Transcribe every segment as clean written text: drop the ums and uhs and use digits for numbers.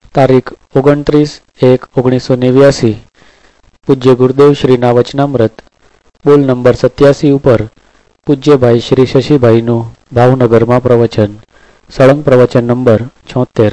તારીખ 29/1/1989 પૂજ્ય ગુરુદેવ શ્રીના વચનામૃત બોલ નંબર 87 ઉપર પૂજ્યભાઈ શ્રી શશીભાઈનું ભાવનગરમાં પ્રવચન, સળંગ પ્રવચન નંબર 76।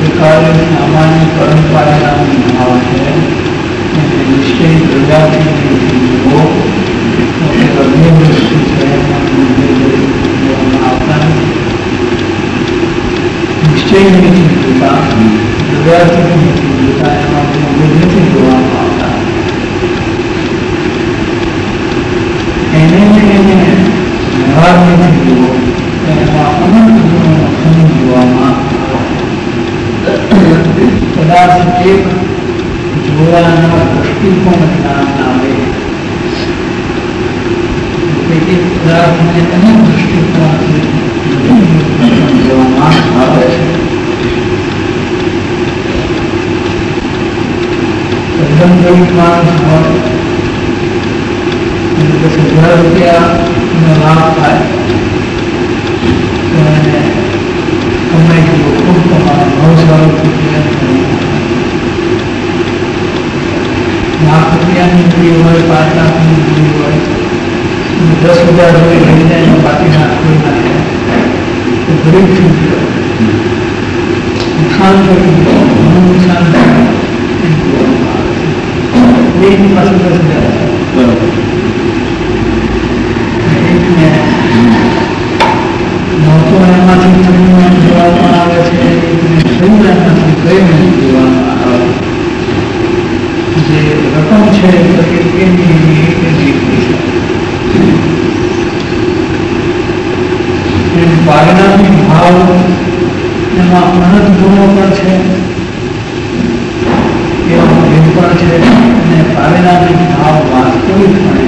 सामान्य परंपरा भाव है निश्चय प्रजाति જોવાના દૃષ્ટિકોણ જ્ઞાન આવે. એક પદાર્થને અનેક દૃષ્ટિકોણથી જોવામાં આવે છે. તદ્દન ગરીબ માણસ હોય, 10,000 રૂપિયાનો લાભ થાય તો એને કમાઈ ગયો ખૂબ કમાવાનો 9,000 રૂપિયા, લાખ રૂપિયાની નોકરી હોય, 5 લાખની નોકરી હોય, 10,000 રૂપિયા લઈ જાય બાકી નાખી નાખે તો ગરીબ થઈ ગયો, નુકસાન કરી ગયો, ઘણું નુકસાન થયું. એકની પાસે 10,000 નહોતો એમાંથી તમને જોવામાં આવે છે, એમાંથી કઈ નહીં જોવામાં આવે. જે રકમ છે પારણાની ભાવ એમાં અનંત ગુણો પણ છે, એવો ભેદ પણ છે, અને પારણાની ભાવ વાસ્તવિકપણે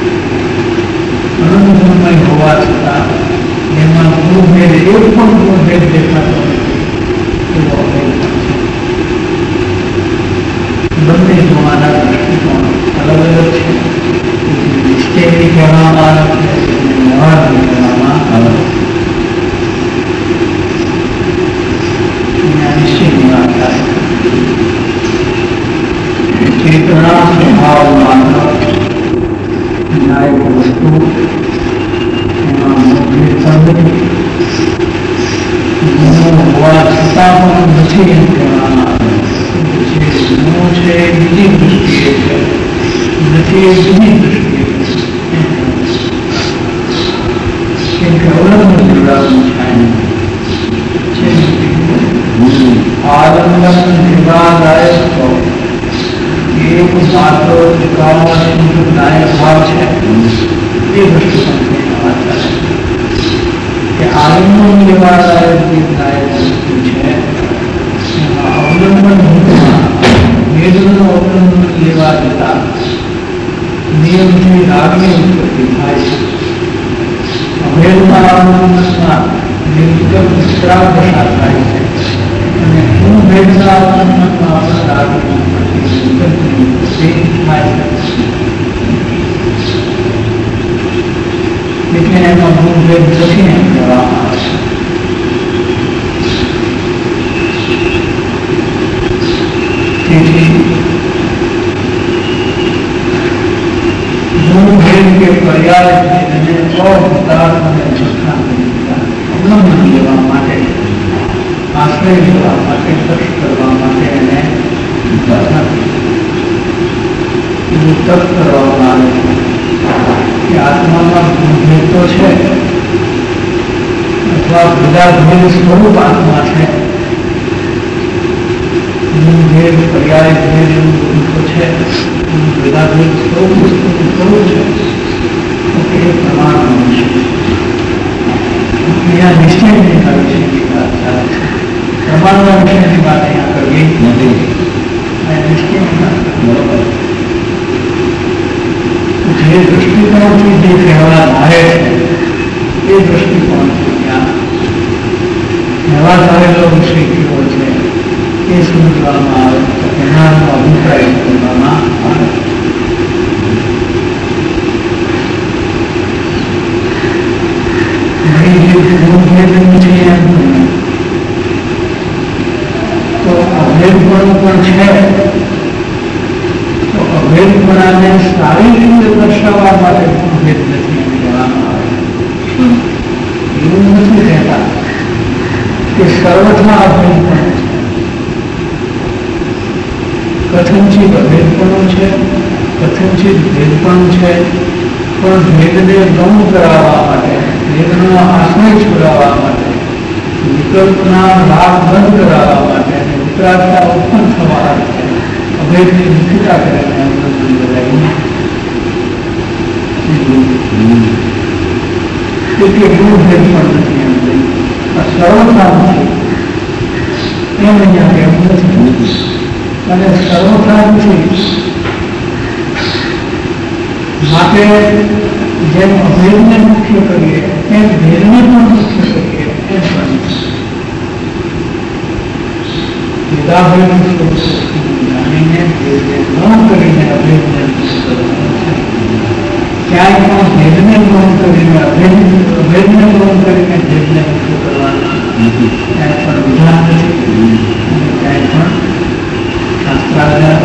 અનંત ગુણમય હોવા છતાં એમાં ગુણભેદ એક પણ ગુણભેદ દેખાતો નથી, એવો ભેદ છે. બંને જોવાના દૃષ્ટિકોણ અલગ અલગ છે. નિશ્ચયની કહેવામાં આવે છે, વ્યવહારની કહેવામાં આવે છે. નિશ્ચયની વાત થાય ચેતના સ્વભાવ માત્ર નાયક વસ્તુ એમાં હોવા છતાં પણ નથી એમ કહેવામાં આવે છે. બીજી દૃષ્ટિએ છે, નથી એ બીજી દૃષ્ટિએ છે કે અવલંબન જોડાવાનું થાય છે. આલંબન વિવાદાયક એક માત્ર ચુકાવવાનો નાયક ભાવ છે, એ દૃષ્ટિકોણની વાત કરે કે આલંબન વિવાદાયક જે નાયક વસ્તુ છે એમાં અવલંબન વેદનો અવલંબન લેવા જતા નિયમથી રાગની ઉત્પત્તિ થાય છે. અભેદના અવલંબનમાં નિર્ગમ શ્રાપ દશા થાય છે, અને અભેદના અવલંબનમાં પણ રાગની ઉત્પત્તિ થાય છે. એટલે એમાં ગુણભેદ નથી એમ કહેવામાં આવે છે. તેથી ગુણભેદ કે પર્યાય ભેદને અપદાર્થ અને અવલંબન લેવા માટે, આશ્રય લેવા માટે, તર્ક કરવા માટે એને તર્ક કરવામાં આવે છે કે આત્મામાં ગુણભેદ તો છે, અથવા ભેદાભેદ સ્વરૂપ આત્મા છે. ગુણભેદ પર્યાય ભેદ એવું બધું તો છે, ભેદાભેદ સ્વરૂપ વસ્તુનું કરવું છે તો એ પ્રમાણમાં છે. અહીંયા નિશ્ચયની કરવી છે એની વાત ચાલે છે, પ્રમાણના વિષયની વાત અહીંયા કરવી નથી. નિશ્ચયની વાત બરોબર જે દૃષ્ટિકોણથી જે કહેવા ધારે છે એ દૃષ્ટિકોણથી ત્યાં કહેવા ધારેલો વિષય કેવો છે એ સમજવામાં આવે તો એનાનો અભિપ્રાય કરવામાં આવે. ગુણભેદનું છે એમ તો અભેદપણું પણ છે, તો અભેદપણાને સારી રીતે દર્શાવવા માટે ગુણભેદ નથી એમ કહેવામાં આવે. એવું નથી કહેતા કે સર્વથા અભેદપણું છે, કથનચિત અભેદપણું છે, કથનચિત ભેદપણું છે, પણ ભેદને ગમ કરાવવા માટે, ભેદનો આશ્રય છોડાવવા માટે, વિકલ્પના લાભ બંધ કરાવવા માટે અને વિતરાગતા ઉત્પન્ન થવા માટે અભેદની મુખ્યતા કરીને અવલંબન બધાય એટલે ગુણભેદ પણ નથી એમ કહી, આ સર્વથા નથી એમ અહીંયા કહેવું નથી. અને સર્વથા નથી. માટે જેમ અભેદને મુખ્ય કરીએ એમ ભેદને પણ મુખ્ય કરીએ એમ પણ ભેદાભેદનું સ્વરૂપ જાણીને ભેદને ગ્રહણ કરીને અભેદને મુક્ત કરવાનું છે. ક્યાંય પણ ભેદને ગ્રહણ કરીને અભેદને ગ્રહણ કરીને ભેદને મુક્ત કરવાનું ક્યાંય પણ વિધાન નથી અને ક્યાંય પણ શાસ્ત્રાચાર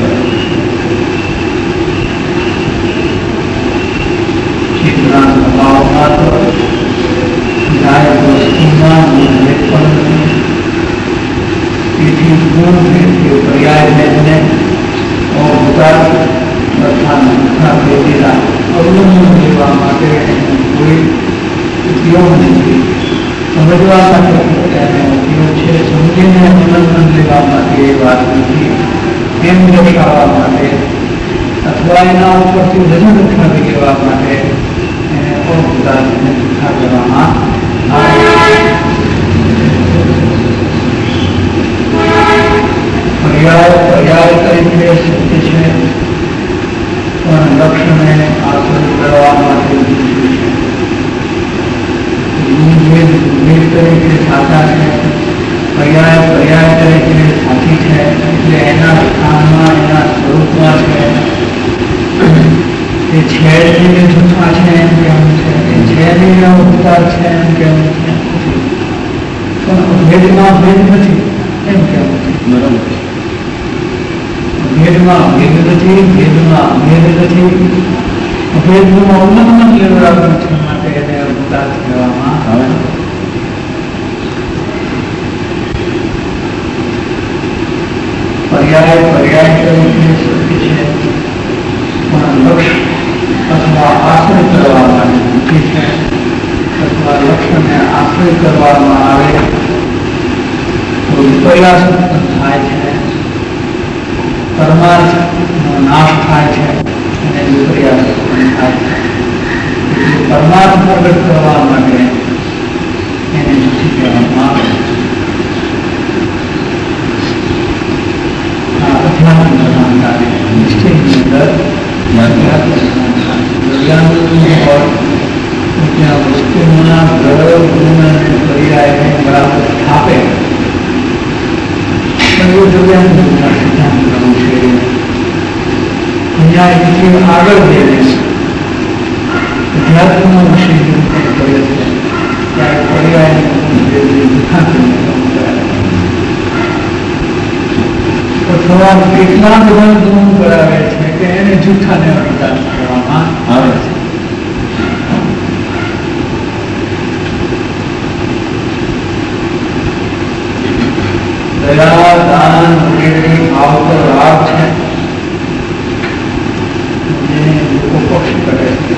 ચિત્રના સ્વભાવમાં તો જાય વસ્તુમાં ભેદ પણ નથી. તેથી ગુણ ભેદ કે પર્યાય ભેદને અવતાર તથા ભેદેલા અવલંબન લેવા માટે કોઈ ઉપયોગ નથી. સમજવા માટે એને ઉપયોગ છે. સમજીને અવલંબન લેવા માટે એ વાત નથી. એમ દર્શાવવા માટે અથવા એના ઉપરથી વધુ ઉઠાવી લેવા માટે એને અવતારને ઉઠા કરવામાં આવે. પર્યાય તરીકે સત્ય છે પણ લક્ષ્યને આશ્રય કરવા માટે તરીકે સાચા છે. પર્યાય તરીકે સાચી છે એટલે એના સ્થાનમાં એના સ્વરૂપમાં છે. એ છે નહીં જૂઠા છે એમ કહેવું છે. એ છે નહીં અવતાર છે એમ કહેવું છે. પણ ભેદમાં ભેદ નથી એમ કહેવું છે. બરાબર. ભેદમાં ભેદ નથી, ભેદમાં ભેદ નથી, અભેદનું અવલંબન લેવડાવ્યું છે માટે એને અવતાર કહેવામાં આવે. પર્યાય તરીકે સત્ય છે પણ લક્ષ્ય અથવા આશ્રય કરવા માટે મુખ્ય છે અથવા લક્ષ્યને આશ્રય કરવામાં આવે તો વિપર્યાસ થાય છે. પરમાર્થનો નાશ થાય છે અને વિપર્યાસ થાય છે. પરમાર્થ પ્રગટ કરવા માટે એને નથી કહેવામાં આવે. આ અધ્યાત્મ પ્રધાનતા નિશ્ચયની અંદર અધ્યાત્મ પ્રધાનતા ત્યાં વસ્તુના ગ્રહ ગુણ અને પર્યાયને બરાબર સ્થાપે એવું જોવાનું સિદ્ધાંત કરવું છે. અહીંયા એથી આગળ જઈને અધ્યાત્મનો વિષય નિરૂપણ કરે છે ત્યારે પર્યાય અથવા કેટલા બધા ગુણ કરાવે છે કે એને જૂઠાને અવતાર કરવામાં આવે છે. દયા દાન વગેરેની ભાવ પર રાગ છે જેને લોકો પક્ષ કરે છે.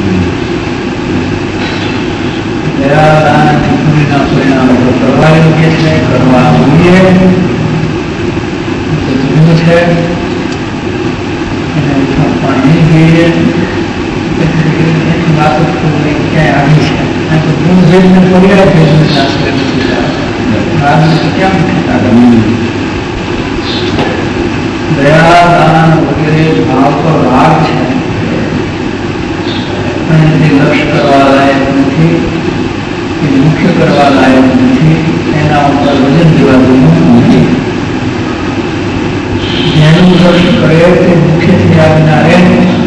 દયા દાન ચૂકણીના પરિણામ કરવા યોગ્ય છે, કરવા જોઈએ છે એને પાણી જોઈએ એની વાત ક્યાંય આવી છે. ગુણ ભેદને પર્યાય ભેદનું શાસ્ત્ર નથી. દયા દાન વગેરે ભાવ પર રાગ છે અને તે લક્ષ્ય કરવા લાયક નથી, એ મુખ્ય કરવા લાયક નથી, એના ઉપર વજન દેવાનું નથી. જેનું લક્ષ્ય કરે તે મુખ્યથી આજ્ઞા રહે,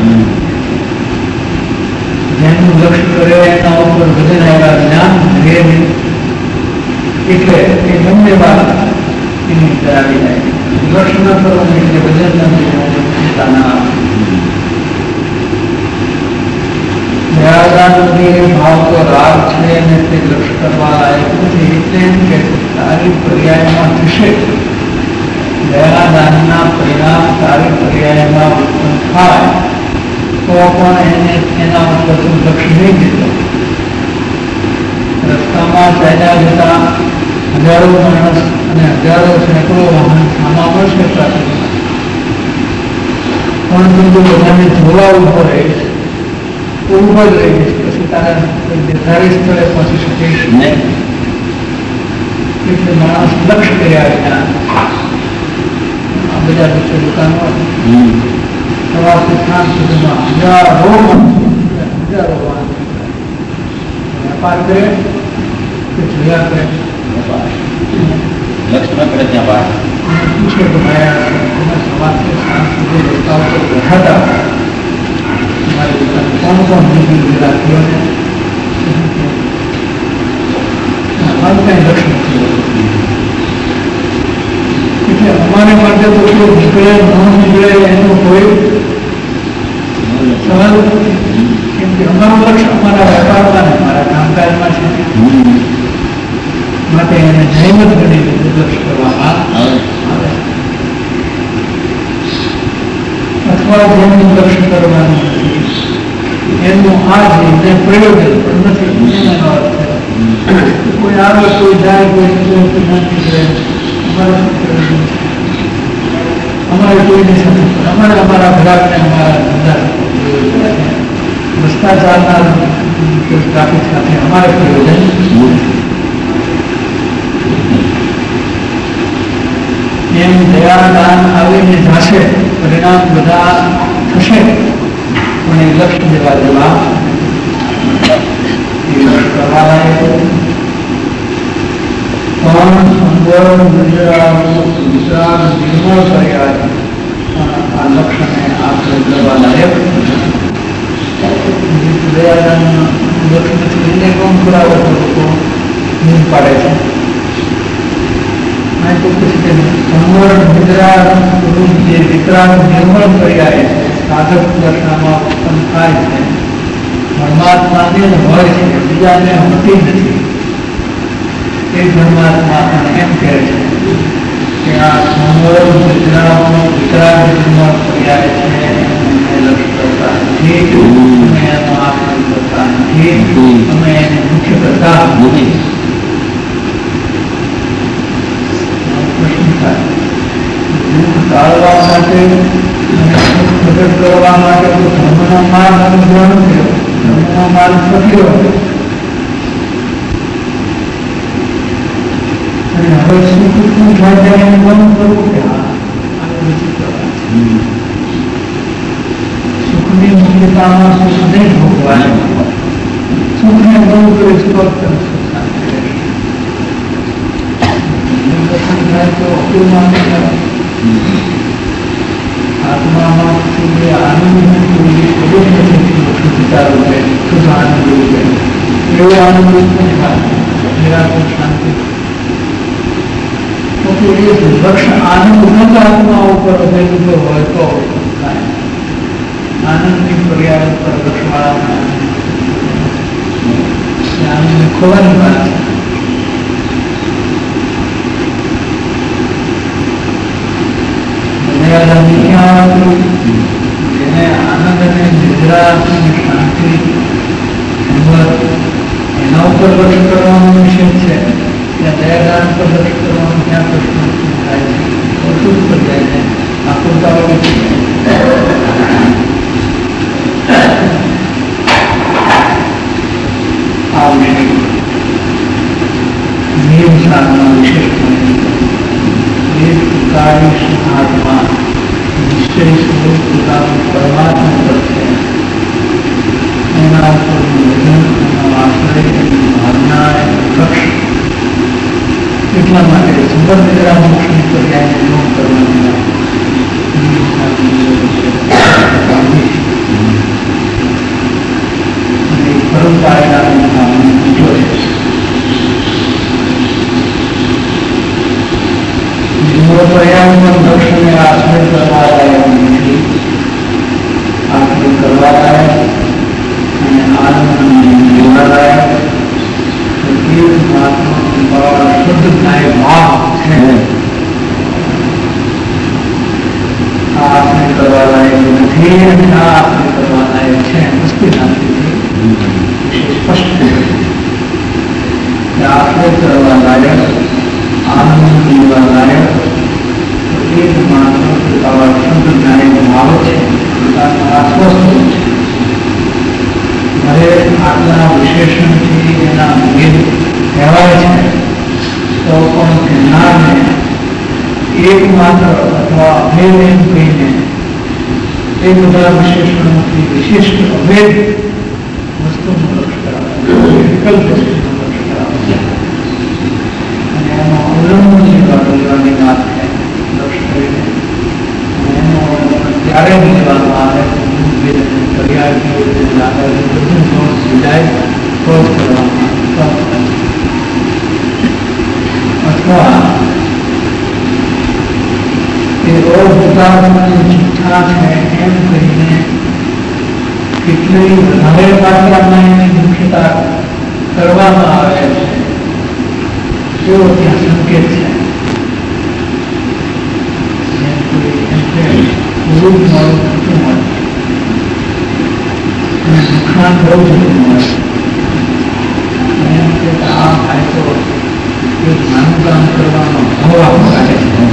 જેનું લક્ષ્ય કરે એના ઉપર વજન આવ્યા જ્ઞાન રહે નહીં. એટલે એ બંને વાત એની અંદર આવી જાય. લક્ષ્ય ન કરવાનું એટલે વજન ચિંતા ના આવે. ભાવ તો રાગ છે અને તે લક્ષ્ય કરવા લાયક નથી એટલે એમ કે તારી પર્યાયમાં થશે. દયાદાનના પરિણામ તારી પર્યાયમાં ઉત્પન્ન થાય તો પણ એને એના ઉપર લક્ષ્ય નહીં દેતો. રસ્તામાં ચાલ્યા જતા હજારો માણસ અને હજારો સેંકડો વાહન સામા પડશે ટ્રાફિકમાં, પણ તું બધાને જોવા ઉભો રહીશ, ઉભો જ રહીશ, પછી તારા નિર્ધારિત સ્થળે પહોંચી શકીશ નહીં. એટલે માણસ લક્ષ્ય કર્યા વિના બજાર વચ્ચે દુકાન હોય સવારથી સાંજ સુધીમાં હજારો વેપાર કરે કે જોયા કરે લક્ષ્મણ કરે ત્યાં બહાર પૂછે કે ભાઈ તમે સવારથી સાંજ સુધી રસ્તાઓ પર બેઠા હતા તમારી દુકાન કોણ કોણ બીજી રાખીઓને અમારું કઈ લક્ષ્ય નથી એટલે અમારે માટે તો કોઈ નીકળે ન નીકળે એનો કોઈ સવાલ કેમ કે અમારું લક્ષ્ય અમારા વેપારમાં ને મારા કામકાજમાં છે માટે એને જૈમત ગણી લક્ષ્ય કરવામાં આવે અથવા જેમનું લક્ષ્ય કરવાનું નથી એનું આ જે પ્રયોજન પણ નથી એનો અર્થ કોઈ આવે કોઈ જાય કોઈ નીકળે અમારે કોઈને સાથે અમારે અમારા ગ્રાહકને અમારા ધંધા ભ્રષ્ટાચારના ટ્રાફિક સાથે અમારે પ્રયોજન એમ દયાદાન આવીને જશે પરિણામ બધા થશે પણ એ લક્ષ્ય દેવા જેવા એ લક્ષ્ય કરવા લાયક પણ અંદર ગુજરાત નિર્મળ કર્યા આ લક્ષ્યને આપણે કરવા લાયક દયાદાન લક્ષ્ય એને કોણ કરાવે તો લોકો નીમ પાડે છે જે વિતરાગ નિર્મળ કર્યા છે સાધક દર્શનમાં ઉત્પન્ન થાય છે પરમાત્માને હોય છે બીજાને હોતી નથી એ પરમાત્મા પણ એમ કહે છે કે આ સંવર્ગ વિતરાગનો વિતરાગ નિર્મળ કર્યા છે લક્ષ્ય કરતા નથી તમે એનો આક્રમણ કરતા નથી તમે એને મુખ્ય કરતા નથી ટાળવા માટે પ્રગટ કરવા માટે ધર્મનો માર્ગ અનુભવ નથી ધર્મનો માર્ગ સત્યો અને હવે સુખનું સ્વાધ્યાય બંધ કરવું કે સુખની મુખ્યતામાં સુખ નહીં ભોગવાનું સુખને બંધ કરે સુખ આત્મામાં આનંદ વિચારો છે શુદ્ધ આનંદ છે એવો આનંદ નહીં થાય નિરાકર શાંતિ લક્ષ્ય આનંદ ઉન્નત આત્મા ઉપર અભેદો હોય તો આનંદની પર્યાય પર લક્ષ્યવાળા આનંદ ખોવાની વાત છે જેને આનંદ અને નિદ્રા શાંતિ એના ઉપર લક્ષ્ય કરવાનો નિષેધ છે ત્યાં દયાદાન પર લક્ષ્ય કરવાનું ક્યાં પ્રશ્ન થાય છે ઓછું પર જાય છે આકૃતાઓ આ વિષય નિયમ સાધના વિશેષ આત્મા નિશ્ચય સ્વરૂપ પોતાનું પરમાત્મા પર છે એના ઉપરનું વજન એનો આશ્રય એની ભાવના એનું લક્ષ્ય એટલા માટે સંબંધ નિદ્રા મોક્ષની પર્યાયને યોગ કરવાની અને પરમ પારેલાનું નામ બીજો છે પર્યાવરણ દર્શને આશ્રય કરવા લાયક નથી આશ્રય કરવા લાયક અને આનંદ જોવા લાયક માત્ર શુદ્ધ થાય ભાવ છે આશ્રય કરવા લાયક નથી અને આ આશ્રય કરવા લાયક છે સ્પષ્ટ આશ્રય કરવા લાયક આનંદ જોવા લાયક માત્ર શુદ્ધ જ્ઞાન ભાવ છે આશ્વસ્ત હવે આટલા વિશેષણથી એના ભેદ કહેવાય છે તો પણ જ્ઞાનને એકમાત્ર અથવા અભેદ એમ કહીને એ બધા વિશેષણોથી વિશિષ્ટ અભેદ વસ્તુનું લક્ષ કરાવે, વિકલ્પ વસ્તુનું લક્ષ કરાવે અને એનો અવલંબન લેવાની વાત છે લક્ષ કરીને. એનો ત્યારે જ લેવાનું આવે પર્યાય બધું સોર્સ જાય તો જ કરવામાં અથવા એ જૂઠા છે એમ કહીને કેટલી વધારે માત્રામાં એની મુખ્યતા કરવામાં આવે છે એવો ત્યાં સંકેત છે. થોડું મોડું થતું હોય અને નુકસાન બહુ જતું હોય એમ કે આ ભાઈ તો એક નાનું કામ કરવાનો ભાવ આપો કાઢે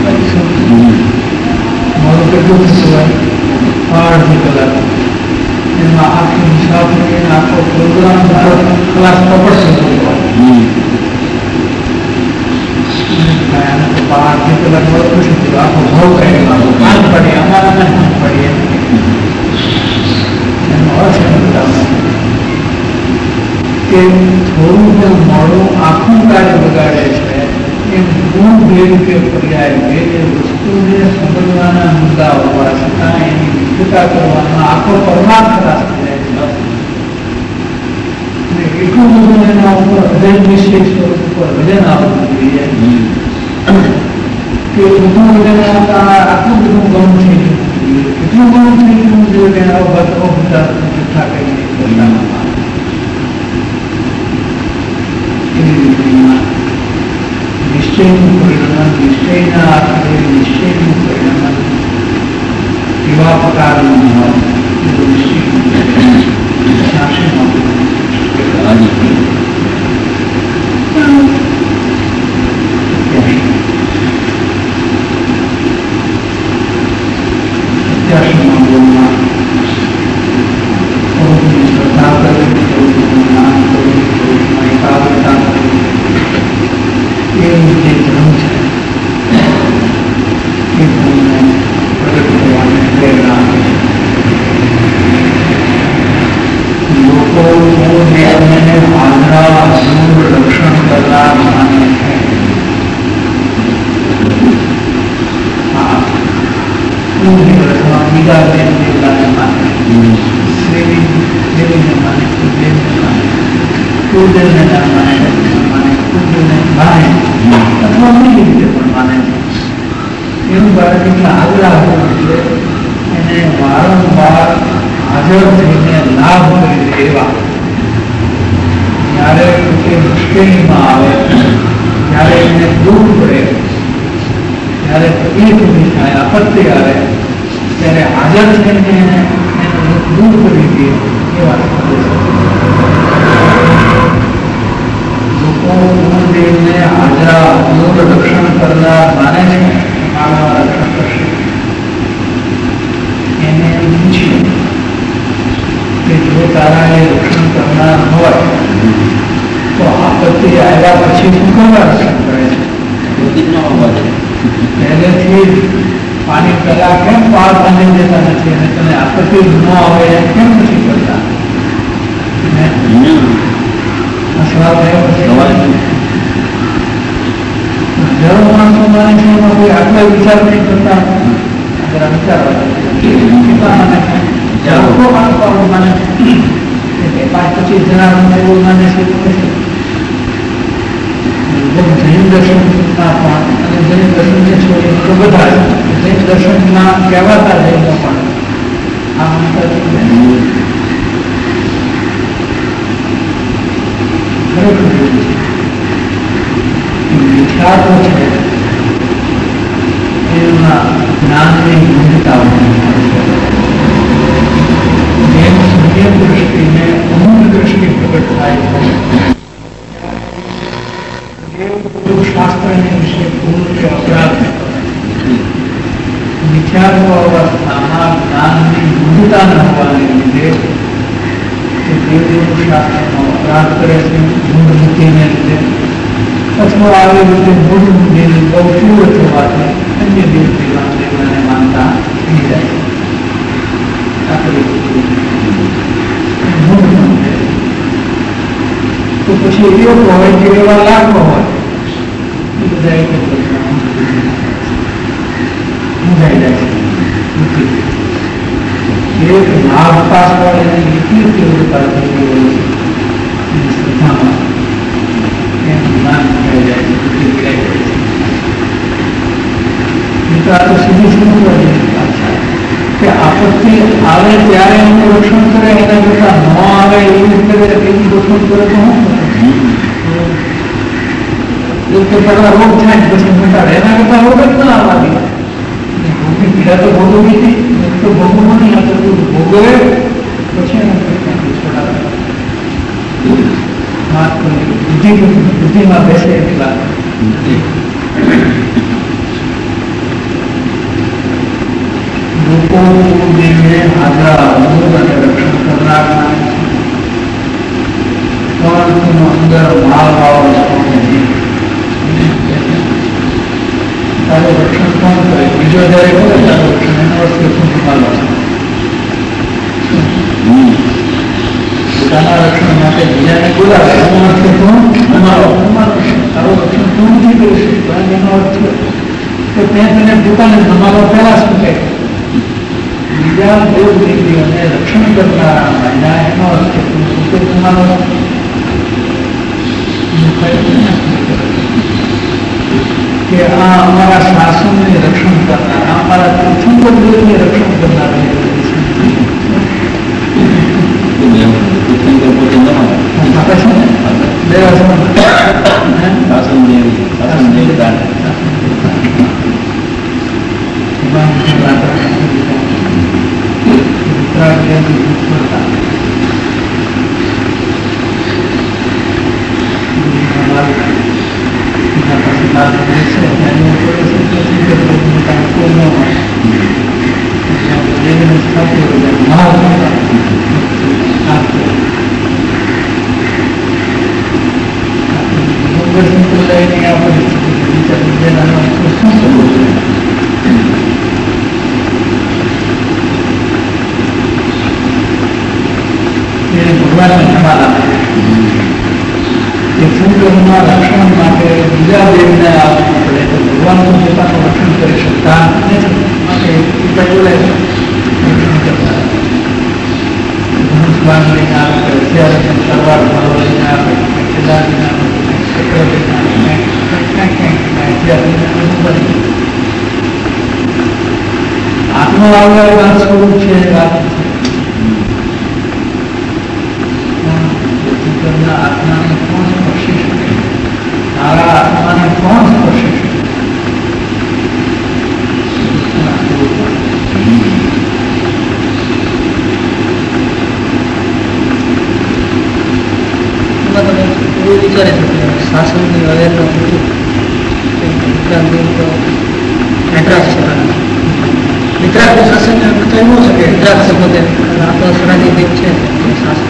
મોડું કેટલું થતું હોય 8 કલાક એમાં આખી મુસાફરી આખો પ્રોગ્રામ ક્લાસ કપડ થતો હોય 8 કલાક મળતું છે આખો ભાવ કાઢી કામ પડે અમારા પડીએ એનો અર્થ કે થોડું પણ મોડું આખું કાર્ય બગાડે છે એમ ગુણ ભેદ કે પર્યાય ભેદ એ વસ્તુને સમજવાના મુદ્દા હોવા છતાં એની વિદ્યુતા કરવાનો આખો પરમાર્થ રાસ થાય છે. એટલું બધું એના ઉપર અભેદ વિશેષ સ્વરૂપ ઉપર વજન આપવું જોઈએ કે બધું વજન આવતા આટલું બધું ગમ થઈ જવું જોઈએ, એટલું ગમ થઈ જવું જોઈએ કે એના બધા જૂઠા કહીને નિશ્ચયનું પરિણામ નિશ્ચયના આધારે નિશ્ચયનું પરિણામ એવા પ્રકારનું હોય એવું નિશ્ચયનું શાસનમાં પાણી પેલા કેમ પાર બાંધી દેતા નથી અને તમે આપત્તિ ન આવે કેમ નથી કરતા? હજારો માણસો માને છે એમાં કોઈ આટલો વિચાર નહીં કરતા. લાખો માણસો માને 5-25 જણા એવું માને છે જૈન દર્શનના પણ અને જૈન દર્શનને છોડીને તો બધા જૈન દર્શનના કહેવાતા જૈનો પણ આ માનતા ખરેખર વિચારો છે એના જ્ઞાનની ભૂમિકા જેમ સૂર્ય દ્રષ્ટિને અમૂલ દ્રષ્ટિ પ્રગટ થાય શાસ્ત્રની વિશે ભૂલ કે અપરાધ વિચારો અવસ્થામાં જ્ઞાનની મૂળતા ન હોવાને લીધે દેવદેવનું શાસ્ત્રનો અપરાધ કરે છે મૂળ બુદ્ધિને લીધે અથવા આવી રીતે મૂળ બુદ્ધિની બહુ તીવ્ર થવાથી અન્ય દેવતાને માનતા થઈ જાય. તો પછી એવો હોય કે એવા લાખો હોય એ બધા એક સમજાઈ જાય છે. એક લાભ પાછળ એની એટલી તીવ્રતા થઈ ગઈ હોય છે શ્રદ્ધામાં એનું જ્ઞાન થઈ જાય છે, બુદ્ધિ વિરાઈ જાય છે. તો આ તો સીધી સમજવા જેવી વાત છે કે આપત્તિ આવે ત્યારે એનું રક્ષણ કરે, એના કરતા ન આવે એવી રીતે એનું રક્ષણ કરે તો શું પેલા રોગ થાય પછી ઘટાડે, એના કરતા રોગ જ ના આવવા દે. રોગની પીડા તો ભોગવવી હતી, તો ભોગવવું નહીં, આ તો ભોગવે પછી એના કરતા છોડાવે. બુદ્ધિમાં બેસે એવી વાત. લોકો દેવને હાજર અને રક્ષણ કરનાર પણ તેનો અંદર ભાવ તારું રક્ષણ કોણ કરે? બીજો જયારે કરે તારું રક્ષણ એનો અર્થ શું સંભાળવા પોતાના રક્ષણ માટે બીજાને બોલાવે એનો અર્થ શું? તારું રક્ષણ તું નથી કરી શકતો એનો અર્થ તો ત્યાં તને પોતાને તમારો પહેલા શું કહે? બીજા દેવ દેવીઓને રક્ષણ કરનારા મહિલા એનો અર્થ તમારો કે આ અમારા શાસનને રક્ષણ કરનાર, અમારા તીર્થંકરોને રક્ષણ કરનાર રક્ષણ માટે બીજા દેવને આપવું પડે તો ભગવાન પોતાનું રક્ષણ કરી શકતા નથી. માટે બોલે ધનુષ્બાન લઈને આવે, અત્યારે તલવાર લઈને આવે, આત્મા આવવા સ્વરૂપ છે વાત આત્માને કોણ સ્પર્શી શકે? તારા આત્માને કોણ સ્પર્શી શકે? એવું વિચારે છે કે શાસનની અવેરનો નથી, વિતરાગ શાસન કહી ન શકે. વિતરાગ પોતે સ્વરાજી દેવ છે શાસન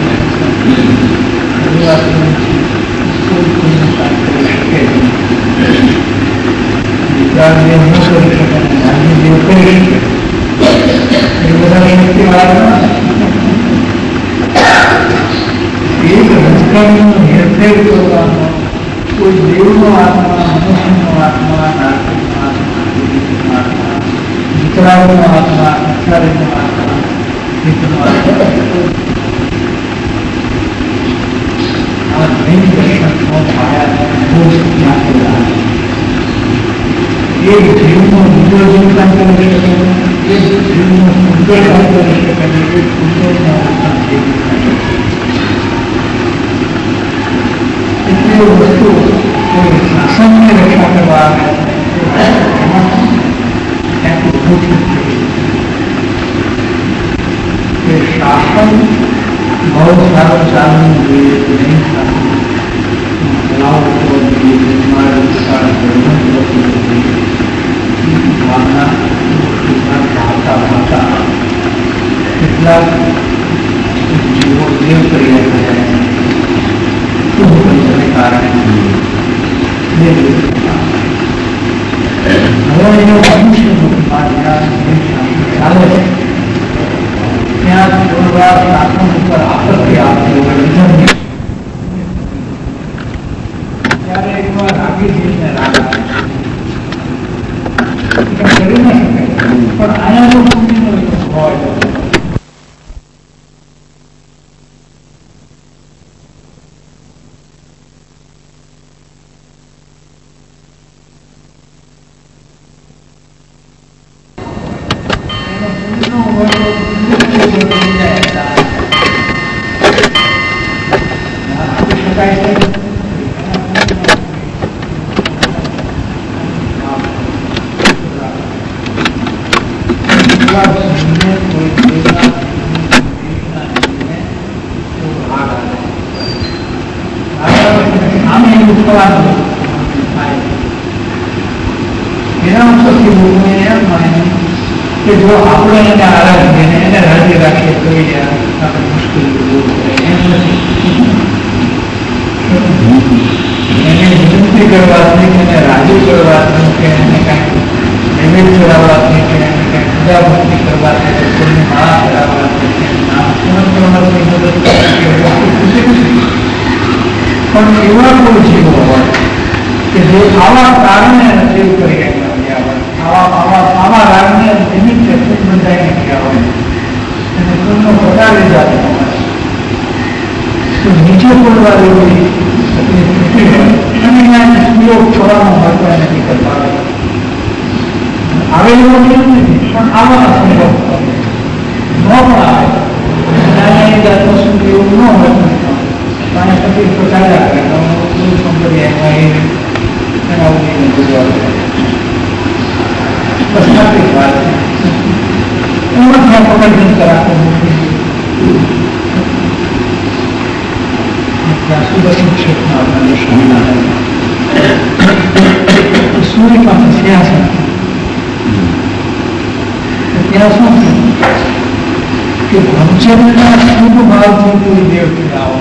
હેરફેર કરવાનો કોઈ દેવનો આત્મા, મનુષ્યનો આત્મા, નાગરિકનો આત્મા, આત્મા, વિતરાગનો આત્મા, વિચારીનો આત્મા, હિતનો આત્મા, આ નૈન દર્શનનો પાયા દોષ નાખેલા. એક જીવનો બીજો જીવ કામ કરી શકે, એક જીવનો સુંદર કામ કરી શકે, એક સુંદરનો જીવ વસ્તુ કોઈ શાસનની રક્ષા કરવા આવે છે. શાસન બહુ સારું ચાલવું જોઈએ, નહીં ભાવના ભાવતા કેટલાક જીવો દેવ કરી રહ્યા છે. કારણે હવે એનો મનુષ્યમાં જ્યાં ચાલે છે ત્યાં થોડા શાસન ઉપર આપત્તિ આપતી હોય વિધર્મી ત્યારે એકવાર રાગી જઈને રાગ કરી ન શકાય પણ આયા જો પુણ્યનો હોય કે જો આપણે એને આરાધીએ એને રાજી રાખીએ તો આપણે મુશ્કેલી દૂર થાય એમ નથી એને વિનંતી કરવાથી કે એને રાજી કરવાથી કે એને કાંઈક નૈવેદ્ય ચડાવવાથી કે એને કાંઈક પૂજાભક્તિ કરવાથી કે કોઈને માળા ચડાવવાથી કે કરવાથી મદદ પણ એવા કોઈ જીવો હોય કે જે આવા કારણે રચેલ કરી આવા રાગને નિમિત્તે ખૂબ બંધાઈને ગયા હોય અને પૂર્ણનો પ્રકાર જાતો હોય તો નીચે પડવા જેવી સ્થિતિ હોય અને ત્યાં સ્ત્રીઓ છોડવાનો હોય તો એને નીકળ પાડે આવે એવો નિયમ નથી પણ આવા સંભવ ન પણ આવે નાની જાતનો સુધી એવું ન હોય અને પછી તો ચાલ્યા કરે તો સંપત્તિ એના ઉદયને ગુજરાત પ્રસ્થાપિત વાત એમાં ત્યાં પકડની કરાતો સુદર્શન ક્ષેત્રમાં આપણને સ્વામિનારાયણ સૂર્ય પાસે સિંહાસન ત્યાં શું થયું કે બ્રહ્મચર્યના શુભ ભાવથી કોઈ દેવ આવો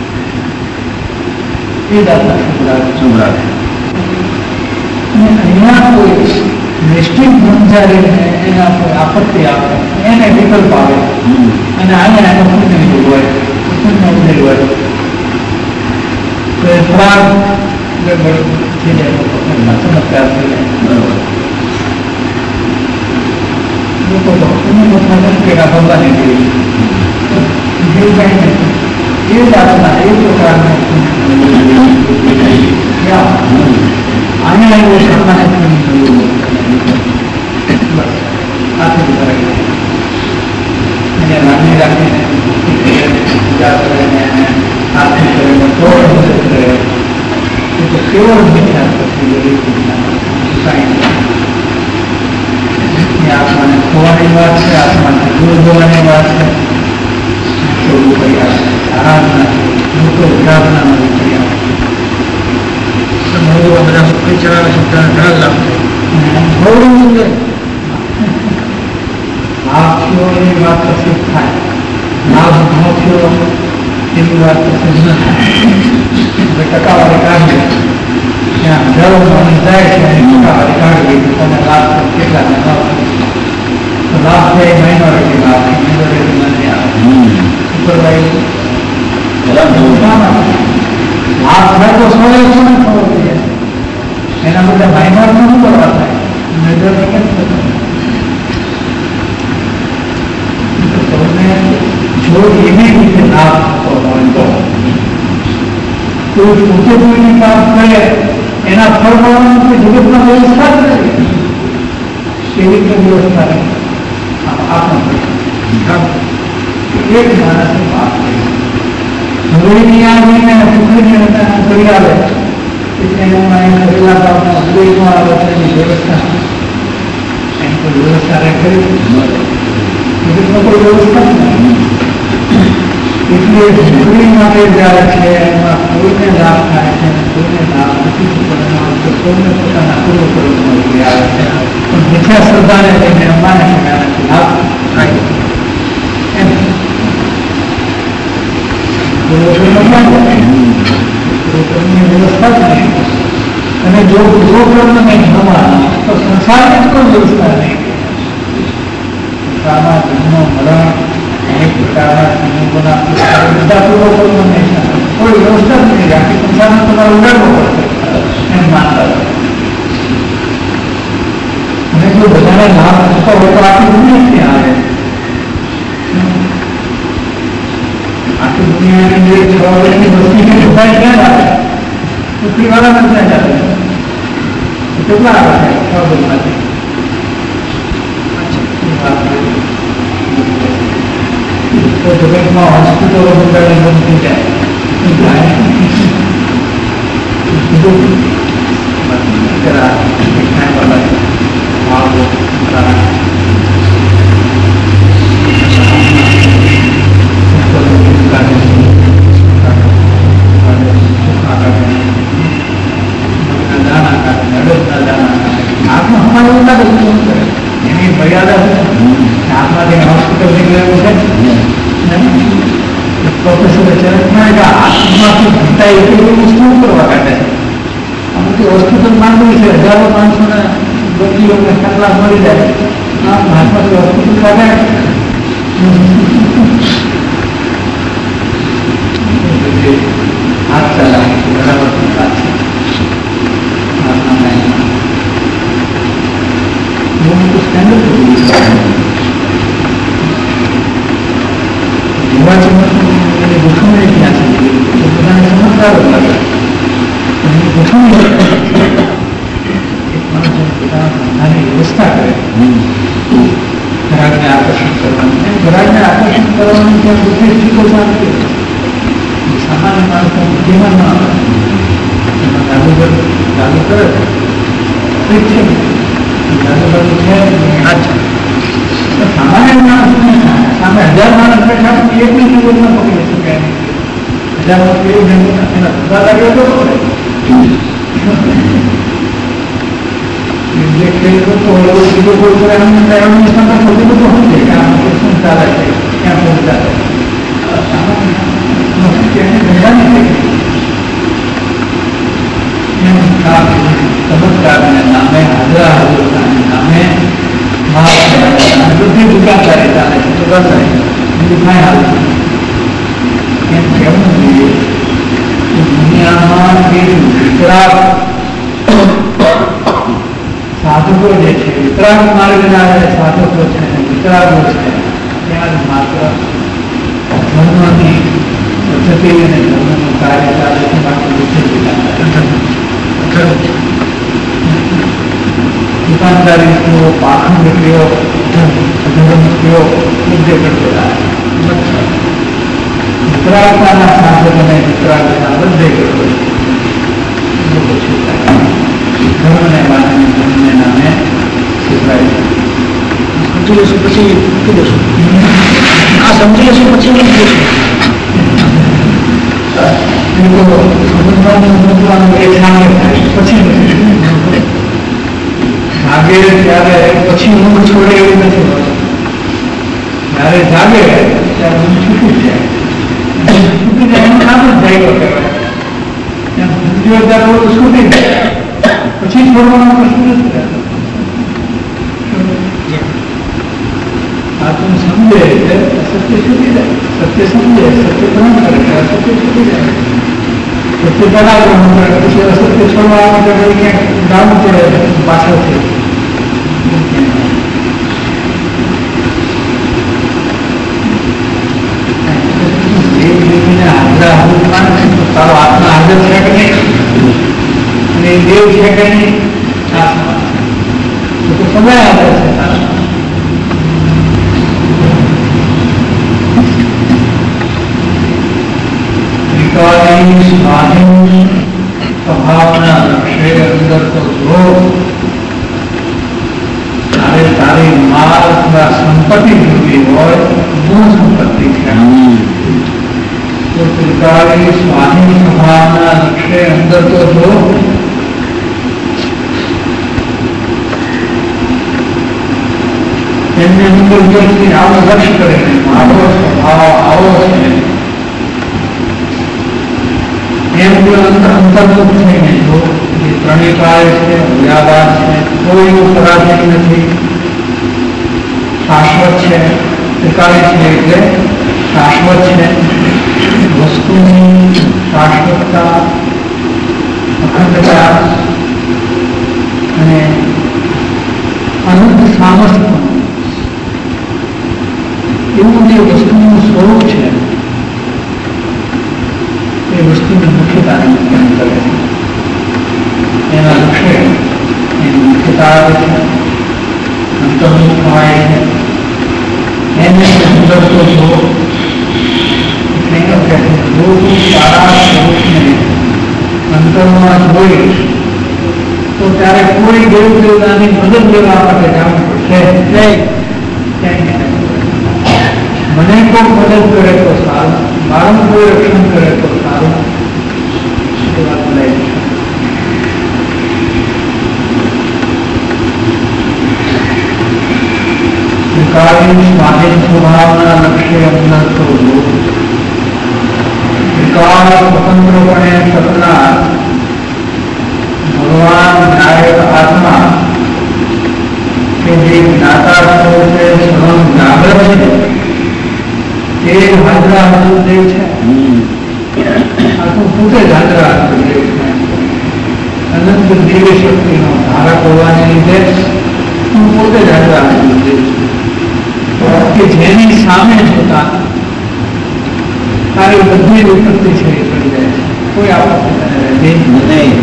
એ દાદા શુભરાજ અને અહીંયા કોઈ નિશ્ચિત બ્રહ્મચારીને એના કોઈ આપત્તિ આવે એને વિકલ્પ આવે અને અહીંયા એનો પુણ્ય લીધું હોય પુણ્ય ઉમેર હોય તો એ થોડા થઈ જાય ચમત્કાર થઈ જાય બરોબર લોકો તો પુણ્ય નથી કે ભગવાનની દેવી જેવું કઈ નથી એ જાતના એ પ્રકારના અહીંયા એવો સામાન્ય પુણ્ય આથી કરાય એને રાગણી રાખીને પૂજા કરીને આરતી કરીને કેવળ વિચાર પછી આત્માને ખોવાની વાત છે આત્માને દૂર હોવાની વાત છે થોડું કરી આવે આરાધના લોકો પ્રાર્થનામાં કરી આવે બધા સુખી ચલાવે છે ઘણા લાભ થાય લાભ થયો એની વાત પછી થાય લાભ ન થયો એની વાત પછી ન થાય ટકાવારી કાઢીએ ત્યાં હજારો માણસ જાય છે એની ટકાવારી કાઢવી તમે લાભ કેટલા ને લાભ તો લાભ છે એ માઇનોરિટી લાભ મેજોરિટી નથી આવે સુપરવાઇઝ લાભ થાય તો સો એકસો ને ખબર પડી જાય એના બધા માઇનોરિટી શું કરવા થાય મેજોરિટી કેમ થતું જો એવી રીતે લાભ થતો હોય તો કોઈ પોતે કોઈની કામ કરે એના ફળ મળવાનું કે જગતમાં વ્યવસ્થા જ નથી એવી રીતે વ્યવસ્થા નહીં એક માણસની વાત ધોળીની આવીને પુખરીને કરી આવે એના કરેલા ભાવના ઉદયમાં આવે છે એની વ્યવસ્થા એની કોઈ વ્યવસ્થા રાખેલી જગતમાં કોઈ વ્યવસ્થા જ નથી એટલે ધોળી માટે જાય છે એમાં કોઈને લાભ થાય છે કોઈને લાભ નથી કોઈને પોતાના પૂર્વ મળી આવે છે પણ મિથ્યા શ્રદ્ધાને લઈને માને છે આનાથી લાભ થાય એમ વ્યવસ્થા જ નહીં અને જો પૂર્વકર્મ નહીં થવાના તો સંસારની કોઈ વ્યવસ્થા નહીં. સંસારમાં જન્મ મરણ અનેક પ્રકારના સંયોગોના બધા પૂર્વકર્મ નહીં થાય, કોઈ વ્યવસ્થા જ નહીં રાખી સંસારમાં તમારે ઉડાડવો પડશે એમ માનતા. અને જો બધાને લાભ થતો હોય તો આખી દુનિયા ક્યાં આવે? આખી દુનિયાની જે 6 વર્ષની વસ્તીને બધા ક્યાં આવે? પૃથ્વીવાળા નથી ચાલે. કેટલા આવે છે 6 વર્ષમાંથી? તો જગતમાં હોસ્પિટલો બધાને બનતી જાય. એની મર્યાદા આત્માથી હોસ્પિટલ નીકળેલું છે. પ્રોફેસર આત્માથી ભણતા એટલી વસ્તુ કરવા કાઢે છે. આ બધી હોસ્પિટલ માંગવી છે, હજારો માણસોને દર્દીઓને કેટલા મળી જાય. આ મહાત્માથી હોસ્પિટલ કાઢે. હાથ ચલાવે બરાબર વાત છે. ગોઠવણી ક્યાં છે બધાને સમજદાર લાગે. ગોઠવણી પોતાની વ્યવસ્થા કરે ગ્રાહકને આકર્ષિત કરવાની. ગ્રાહકને આકર્ષિત કરવાની ત્યાં બુદ્ધિ શીખો ચાલતી સામાન્ય માણસો બુદ્ધિમાં ન આવે. એમાં ચાલુ કરે ઠીક છે, ચાલુ છે. સામાન્ય માણસ સામે 1000 માણસ બેઠા એકની જીવન ન પકડી શકે. 1000 માણસ એવું એના ધંધા લાગ્યો તો પડે. જે ખેડૂતો બીજો કોઈ કરે એમની સંગત સૌથી બધું સમજે કે આમાં શું ચાલે છે, ક્યાં પહોંચતા છે. સામાન્ય ધંધા નહીં એમ ચમત્કારના નામે હાજરા હાજરતાના નામે બધી દુકાનદારી ચાલે છે. તો બસ બીજું કાંઈ હાલ એમ કહેવું જોઈએ કે દુનિયામાં જે વિતરાગ સાધકો જે છે, વિતરાગ માર્ગના સાધકો છે, વિતરાગો છે, ત્યાં માત્ર ધર્મની પદ્ધતિ અને ધર્મનું કાર્ય ચાલે છે. દુકાનદારી કયો, પાખંડ કયો, ધર્મ કયો, ઉદ્યોગ કયો, વિતરાગતાના સાધકોને વિતરાગતા બધે કરવો. ધર્મને માનીને ધર્મને નામે શીખવાય. સમજી લેશું પછી મૂકી દેશું. આ સમજી લેશું પછી મૂકી દેશું. સમજવાનું એ સામે થાય પછી જાગે ત્યારે પછી ઊંઘ છોડે એવું નથી હોતું. જયારે જાગે ત્યારે ઊંઘ છૂટી જાય. છૂટી જાય એનું નામ જ જાગ્યો કહેવાય. ત્યારે છૂટી જાય પછી છોડવાનો પ્રશ્ન નથી રહેતો. આત્મ સમજે સત્ય છૂટી જાય. સત્ય સમજે સત્ય ગ્રહણ કરે ત્યારે સત્ય છૂટી જાય. સત્ય પેલા ગ્રહણ કરે પછી અસત્ય છોડવા માટે ક્યાંક ગાવું પડે પાછળથી. તારો આત્મા હાજર છે કે નહીં અને દેવ છે કે નહીં તો સમય આપે છે. સ્વાધીન સ્વભાવના લક્ષ્ય અંદર તો જો તારે તારી માલ અથવા સંપત્તિ જોવી હોય ગુણ સંપત્તિ છે તો ત્રિકાળી સ્વાધીન સ્વભાવના લક્ષ્ય અંદર તો જો એમને અંદર વ્યક્તિ આવો લક્ષ્ય કરે મારો સ્વભાવ આવો છે એમ જો અંતર્મુખ થઈને જો પ્રણિકાય છે, વ્યાપાર છે, કોઈનું પરાધીન નથી, શાશ્વત છે. ત્રિકાળી છે એટલે શાશ્વત છે. વસ્તુની શાશ્વતતા, અખંડતા અને અનંત સામર્થ્ય એવું જે વસ્તુનું સ્વરૂપ છે એ વસ્તુની મુખ્યતાને વ્યાખ્યાન કરે છે. એના લક્ષ્ય એની મુખ્યતા આવે છે, અંતર્મુખ થવાય છે. એને સુંદરતો જો સારા સ્વરૂપને અંતરમાં જોઈ તો ત્યારે કોઈ દેવ દેવતાની મદદ લેવા માટે જવું પડશે. મને કોઈ મદદ કરે તો સારું, મારું કોઈ રક્ષણ કરે તો સારું. એ વાત લે સ્વાધીન સ્વભાવના લક્ષ્ય અંદર તો વિકાર સ્વતંત્રપણે શકનાર ભગવાન નાયક આત્મા કે જે જ્ઞાતા સ્વરૂપે સ્વયં જાગ્રત છે તે હાજરા હાજર દેવ છે. આ તો પોતે જ હાજરા હાજર દેવ છે. અનંત દિવ્ય શક્તિનો ધારક હોવાને લીધે હું પોતે જ હાજરા હાજર દેવ છું કે જેની સામે જોતા તારી બધી વિપત્તિ છે એ પડી જાય છે. કોઈ આપત્તિ રહેતી નથી.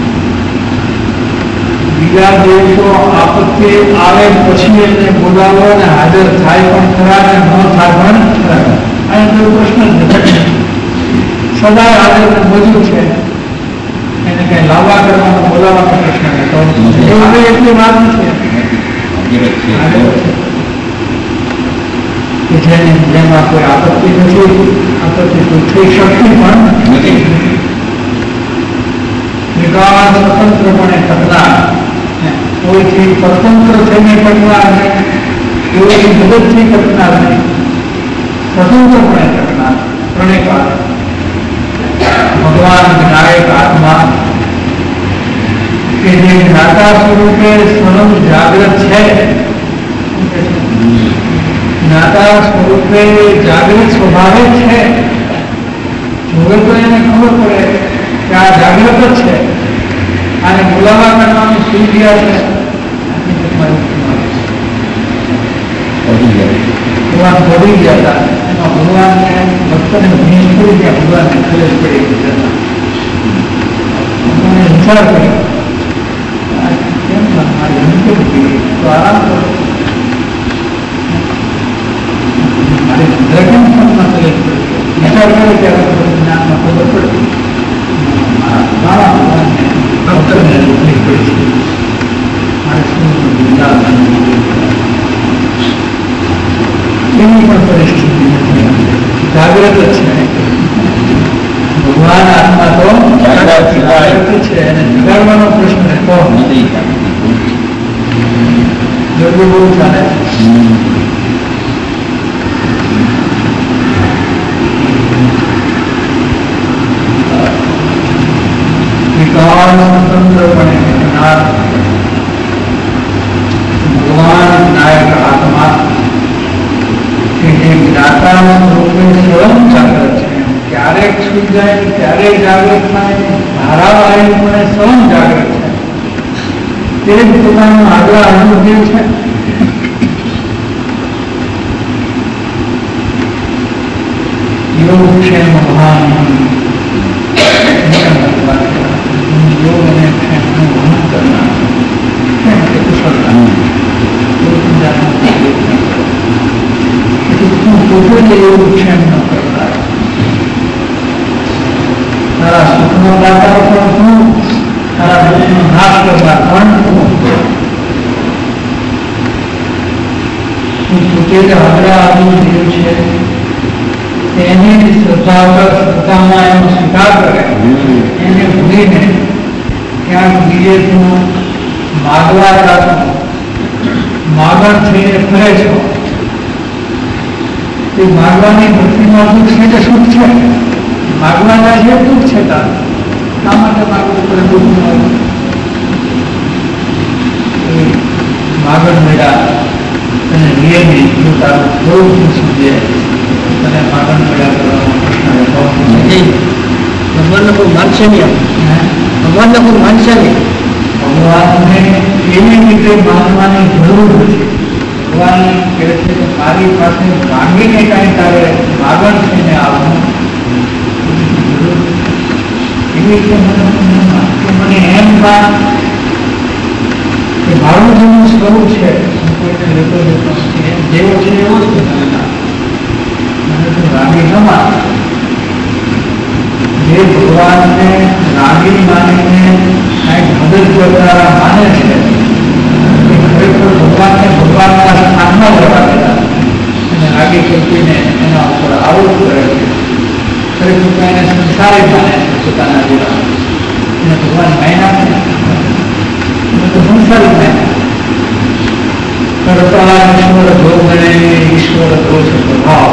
બીજા દેશો આપત્તિ આવે પછી એને બોલાવો અને હાજર થાય પણ ખરા ને ન થાય પણ ખરા. અહીં કોઈ પ્રશ્ન જ નથી. સદા હાજર મોજૂદ છે. એને કઈ લાવવા કરવાનો બોલાવાનો પ્રશ્ન હતો એટલી વાત નથી. કે જેમાં કોઈ આપત્તિ નથી, આપત્તિ તો થઈ શકતી પણ નથી. વિકાસ સ્વતંત્રપણે ટકનાર, કોઈથી સ્વતંત્ર થઈને ટકનાર નહીં, કોઈની મદદથી ટકનાર નહીં, સ્વતંત્રપણે ટકનાર પ્રણયકાર ભગવાન વિનાયક આત્મા કે જે જ્ઞાતા સ્વરૂપે સ્વયં જાગ્રત છે. જ્ઞાતા સ્વરૂપે જાગૃત સ્વભાવે છે. જોવે તો એને ખબર પડે કે આ જાગૃત જ છે. આને બોલાવા કરવાનું શું ક્રિયા છે ભગવાન પડી ગયા હતા. એમાં ભગવાનને ભક્તને ભીંસ પડી ગયા. ભગવાનને ખલેશ પડી ગયા. વિચાર કર્યો કેમ તો આરામ કરો. વિચાર કરે ત્યારે જ્ઞાનમાં ખબર પડે મારા ભક્તને તકલીફ પડી છે. મારે શું એની પણ પરિસ્થિતિ નથી. જાગ્રત જ છે. ભગવાન આત્મા તો જાગ્રત છે અને જગાડવાનો પ્રશ્ન રહેતો નથી. જરૂર બહુ ચાલે. સ્વતંત્રપણે ભગવાન નાયક આત્મા કે જે જ્ઞાતા સ્વરૂપે સ્વયં જાગ્રત છે. ક્યારેક સુઈ જાય, ક્યારેક જાગૃત થાય, ધારાવાહિકપણે સ્વયં જાગ્રત છે. તે જ પોતાનું આગળ અનુભવ છે. યોગ ક્ષેમ મહાન योग અને ક્ષેમનું વહન કરનાર કુશળતા પોતે યોગ ક્ષેમ ન કરનાર. તારા સુખનો દાતા પણ શું, તારા દુઃખનો નાશ કરનાર પણ શું. પોતે જ હાજરા આદિ દેવ છે. એની શ્રદ્ધામાં એનો સ્વીકાર કરે. એને ભૂલીને ક્યાંક બીજેનું માગવા જાતનું માગણ થઈને ફરે છો. એ માગવાની ભક્તિમાં દુઃખ છે કે સુખ છે? માગવાના છે દુઃખ છે. તાર શા માટે માગવું પડે? દુઃખ ન હોય માગણ મેળા અને નિયમિત જો તારું થોડું સમજે અને માગણ મેળા કરવાનો પ્રશ્ન ભગવાનને કોઈ માનશે નહીં, ભગવાનને કોઈ માનશે નહીં. ભગવાનને એવી રીતે માનવાની જરૂર નથી. ભગવાન કહે છે કે મારી પાસે માંગીને કાંઈ તારે માગણ છે ને આવવાનું એવી રીતે મને એમ માન કે મારું જેવું સ્વરૂપ છે કોઈને લેતો લેતો એમ જેવો છે એવો જ મને તું રાગી ન માન. જે ભગવાનને રાગી માનીને કાંઈક મદદ કરનારા માને છે એ ખરેખર ભગવાનને ભગવાનના સ્થાનમાં જવા દેતા અને રાગી કલ્પીને એના ઉપર આરોપ કરે છે. ખરેખર એને સંસારી માને છે પોતાના જેવા એને ભગવાન માયના છે તો સંસારી માને કરતા ઈશ્વર ભોગણે ઈશ્વર દોષ પ્રભાવ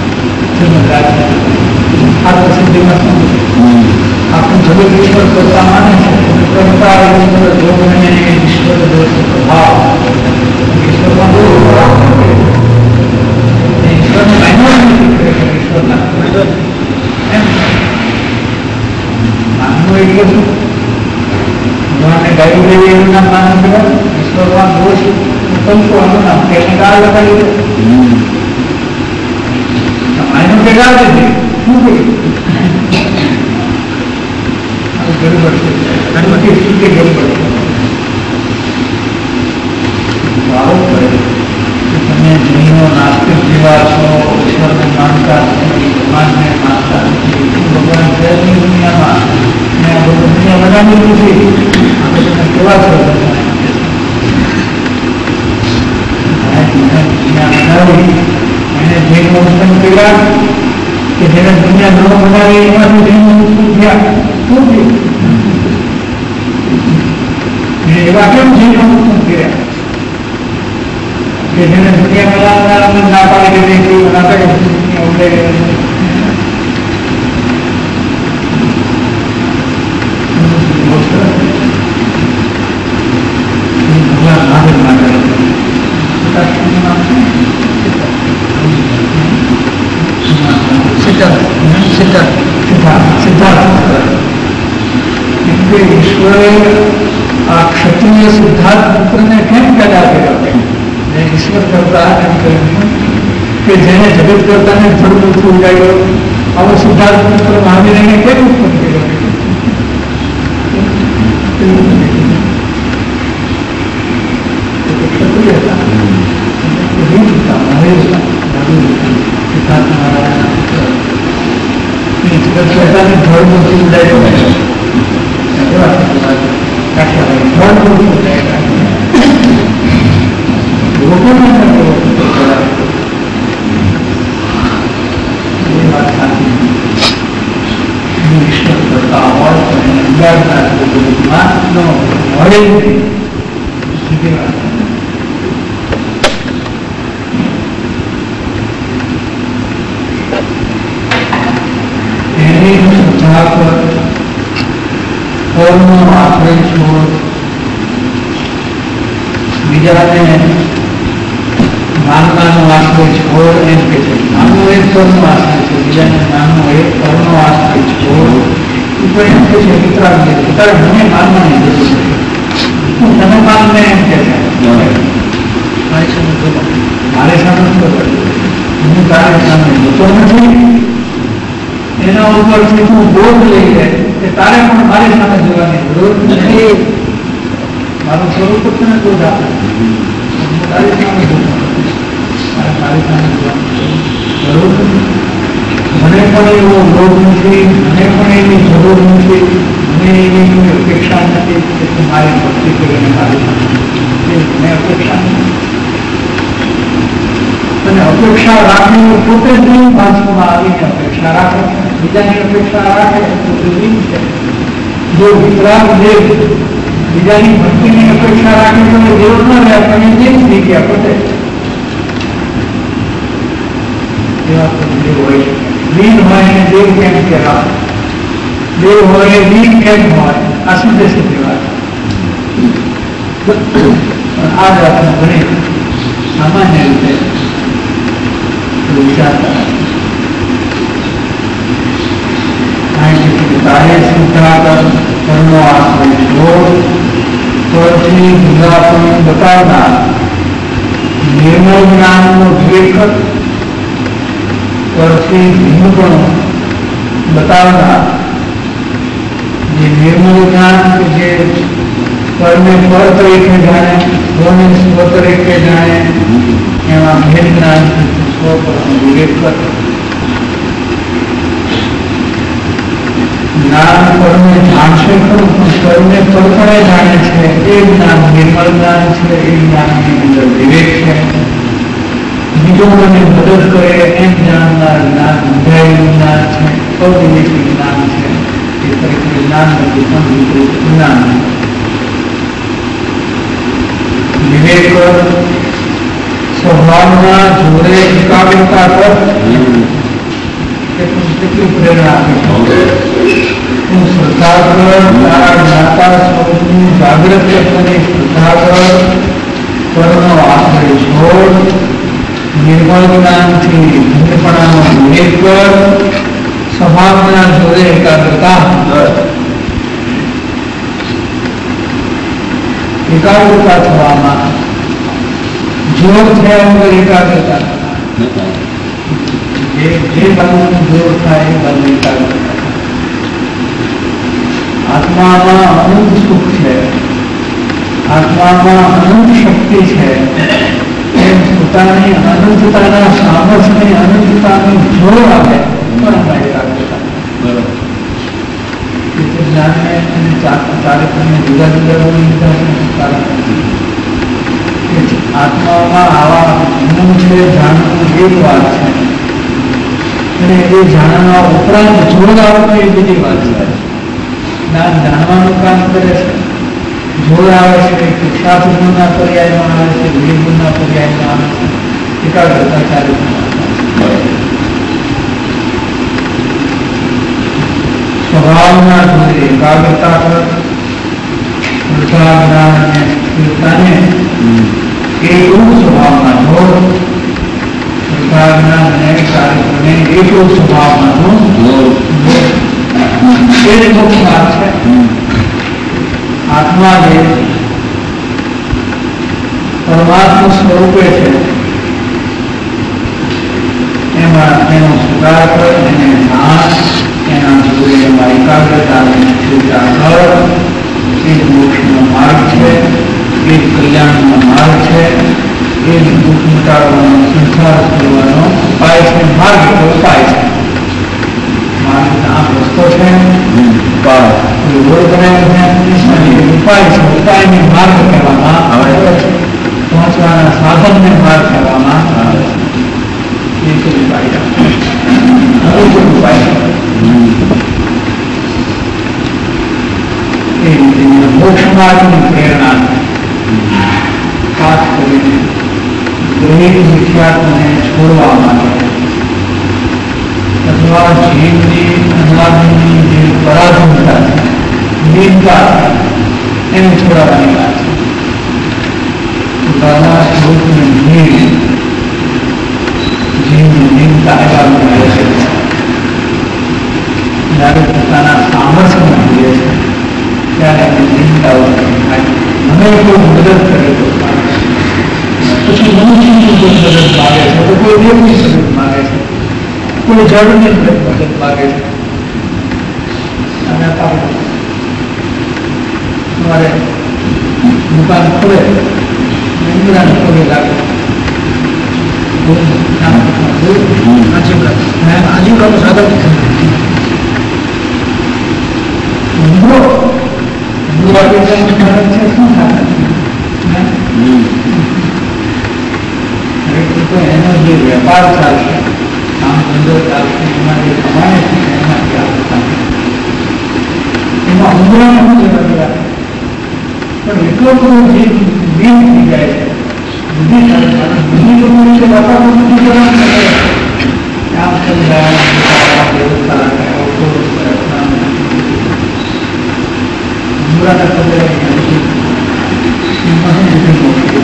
આત્મસિદ્ધિમાં આપણું જગત ઈશ્વર કરતા માને છે કરતા ઈશ્વર ભોગણે ઈશ્વર દોષ પ્રભાવ ઈશ્વરમાં બહુ ઈશ્વરને માન્યો નથી ઈશ્વરના માનવું એટલે શું? ભગવાનને ગાયું લેવી એનું નામ માનવું કહેવાય. ઈશ્વરમાં દોષ સંતોનું નામ કે ગાળ લગાડી માન્યું કે ગાળ નથી શું બોલ્યું ગડબડ છે શું કે ગડબડ આરોપ કરે તમે જૈનો નાસ્તિક જેવા છો, ઈશ્વરને માનતા નથી, ભગવાનને માનતા નથી, ભગવાન છે દુનિયામાં મેં આ બધું દુનિયા બનાવી નથી આપણે તમે કેવા છો દુનિયા બનાવી એને જૈનો ઉત્પન્ન કર્યા કે જેને દુનિયા ન બનાવી એમાંથી જૈનો ઉત્પન્ન થયા શું થયું એવા કેમ જૈનો ઉત્પન્ન કર્યા કે જેને દુનિયા બનાવનાર ના પાડી દીધી કે નાટક દુનિયા ઉડે ભગવાન મહાદેવ માટે ઈશ્વરે આ ક્ષત્રિય સિદ્ધાર્થ પુત્રને કેમ પેદા કર્યો? ઈશ્વર કરતા એમ કહ્યું કે જેને જગત કરતાને થોડું ઓછું ઉડાડ્યો આવો સિદ્ધાર્થ પુત્ર મહાવીરને કેમ ઉત્પન્ન કર્યો? ક્ષત્રિય હતા સિદ્ધાર્થ મહારાજના પુત્ર જગત કરતાને થોડું ઓછું ઉડાડ્યો બીજાને માનવાનો આશ્રય છોડ એમ કે છે. નાનું એક પરનો આશ્રય છે, બીજાને નાનો એક પરનો આશ્રય છોડ ઉપર એમ કે છે વિતરાગ તારે મને માનવાની જરૂર છે, હું તને માનને એમ કે છે મારે સામે હું તારે સામે જોતો નથી એના ઉપરથી તું બોધ લઈ લે કે તારે પણ મારી સામે જોવાની જરૂર નથી. મારું સ્વરૂપ તને બોધ આપે તારી સામે મારી સામે જોવાની જરૂર નથી. મને પણ એવો બોધ નથી, મને પણ એવી જરૂર નથી, મને એવી કોઈ અપેક્ષા નથી કે તું મારી ભક્તિ કરીને મારી સામે મેં અપેક્ષા નથી. અને અપેક્ષા રાખીને પોતે જ નહીં ભાષમાં આવીને અપેક્ષા રાખે, બીજાની અપેક્ષા રાખે તો જુદી છે. જો વિતરાગ દેવ બીજાની ભક્તિની અપેક્ષા રાખે તો દેવ ન રહે પણ એ દેવ થઈ ગયા પોતે એવા દેવ હોય છે. લીન હોય એને દેવ કેમ કહેવાય? દેવ હોય લીન કેમ હોય? આ સીધે સીધી વાત. પણ આ જ વાતને ઘણી સામાન્ય રીતે વિચારતા કાર્ય સિદ્ધાંત કર્મો આશ્રય છોડ પરથી જુદાપણું બતાવનાર નિર્મળ જ્ઞાનનો વિવેક પરથી ભિન્નપણું બતાવનાર જે નિર્મળ જ્ઞાન કે જે પરને પર તરીકે જાણે સ્વને સ્વ તરીકે જાણે એમાં ભેદ જ્ઞાન સ્વ પરનો વિવેક જ્ઞાન પરને જાણશે ખરું પણ પરને પરપણે જાણે છે એ જ્ઞાન નિર્મળ જ્ઞાન છે એ જ્ઞાનની અંદર વિવેક છે બીજોને મદદ કરે એમ જાણનાર જ્ઞાન બુદ્ધાયેલું જ્ઞાન છે અવિવેકી જ્ઞાન છે એ તરીકે જ્ઞાન નથી પણ વિપરીત જ્ઞાન વિવેક સ્વભાવના જોડે એકાગ્રતા પર કેટલી પ્રેરણા આપે હું શ્રદ્ધા કર તારા જ્ઞાતા સ્વરૂપની જાગૃત કરી શ્રદ્ધા કર પરનો આશ્રય છોડ નિર્મળ જ્ઞાનથી ભિન્નપણાનો વિવેક કર સ્વભાવના જોડે એકાગ્રતા એકાગ્રતા થવામાં જોર થયા વગર એકાગ્રતા જે બાબતનું જોર થાય એ બાબત એકાગ્રતા આત્મામાં અનંત સુખ છે આત્મામાં અનંત શક્તિ છે એમ પોતાની અનંતતાના સામર્થ્યની અનંતતાનું જોર આપે પણ એમાં એકાગ્રતા જ્ઞાનને અને ચારિત્રને જુદા જુદા આત્મામાં આવા અનંત છે જાણવું એક વાત છે અને એ જાણવા ઉપરાંત જોર આવવું એ બીજી વાત છે જ્ઞાન જાણવાનું કામ કરે છે જોર આવે છે પુરુષાર્થ ગુણના પર્યાયમાં આવે છે વિવેક ગુણના પર્યાયમાં આવે છે એકાગ્રતા ચારિત્રમાં સ્વભાવના જોડે એકાગ્રતા પર જ્ઞાન અને સ્થિરતાને એકરૂપ સ્વભાવના જોડ જ્ઞાન અને ચારિત્રને એકરૂપ સ્વભાવના જોડ એ મુખ્ય વાત છે આત્મા જે પરમાત્મા સ્વરૂપે છે એમાં એનો સ્વીકાર કર એને જાણ એના જોડે એમાં એકાગ્રતા સ્થિરતા કર એ મોક્ષનો માર્ગ છે એ કલ્યાણનો માર્ગ છે એ દુઃખ મિટાડવાનો સંસાર કરવાનો ઉપાય છે માર્ગ એટલે ઉપાય છે માર્ગ આ રસ્તો છે કોઈ રોડ બનાવ્યો છે ઉપાય છે ઉપાયને માર્ગ કહેવામાં આવે છે પહોંચવાના સાધનને માર્ગ કહેવામાં આવે છે એક ઉપાય ઉપાય એ રીતે મોક્ષ માર્ગની પ્રેરણા ખાસ કરીને દરેક વિખ્યાતને છોડવા માટે અથવા જીવની અનાદની જે પરાધીનતા છે નિંદા એને છોડાવવાની વાત છે પોતાના સ્વરૂપની જીવની નિંદા એવા મળે છે જ્યારે પોતાના સામર્થ્યમાં જોઈએ છે ત્યારે એની નિંદાઓ થાય મને કોઈ મદદ કરે તો પછી મનુષ્યની કોઈ મદદ માગે છે તો કોઈ દેવની મદદ માગે છે કોઈ જળની મદદ માગે છે અને તમારે દુકાન ખોલે ઇન્દ્રાને ખોલે લાગે આજીવકાનું સાધન એનો જે વેપાર ચાલશે કામ ધંધો ચાલશે એમાં જે કમાય છે એમાંથી આવતા એમાં ઉંદરાને શું જવા પણ એટલો બધો જે બીજ થઈ જાય છે બીજી લોકોની જે વાતાવરણ બધી કરવાનું કામ સમજાય વ્યવસ્થા ઉંદરાને પગલે એમાં શું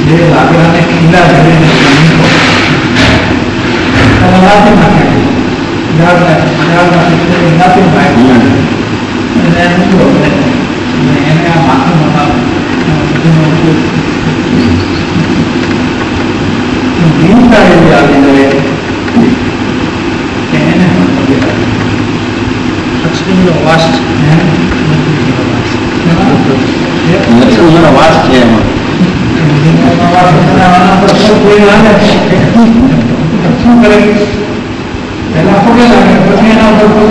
જે લાકડાને ખીલા કરીને લાપી નાખે ઝાડના લાપી નાખે અને એને આ માથામાં ભીમતા એવી આવી જાય કે એને વાસ છે એમાં શું કરે પેલા પગે લાગે પછી એના ઉપર